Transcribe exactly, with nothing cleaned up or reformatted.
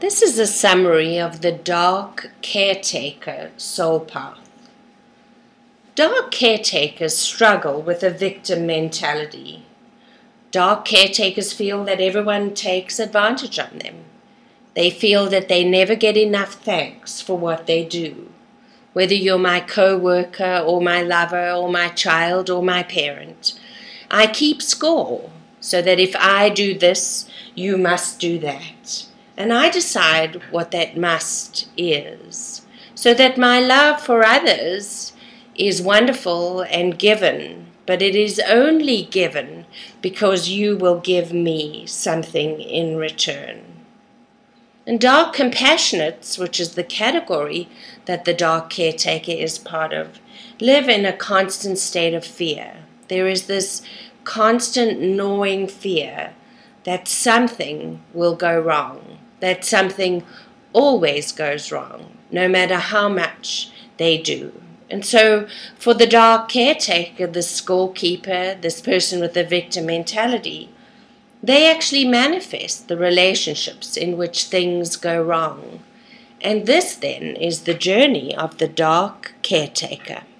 This is a summary of the dark caretaker soul path. Dark caretakers struggle with a victim mentality. Dark caretakers feel that everyone takes advantage of them. They feel that they never get enough thanks for what they do. Whether you're my co-worker or my lover or my child or my parent, I keep score so that if I do this, you must do that. And I decide what that must is, so that my love for others is wonderful and given, but it is only given because you will give me something in return. And dark compassionates, which is the category that the dark caretaker is part of, live in a constant state of fear. There is this constant gnawing fear that something will go wrong, that something always goes wrong, no matter how much they do. And so for the dark caretaker, the scorekeeper, this person with the victim mentality, they actually manifest the relationships in which things go wrong. And this then is the journey of the dark caretaker.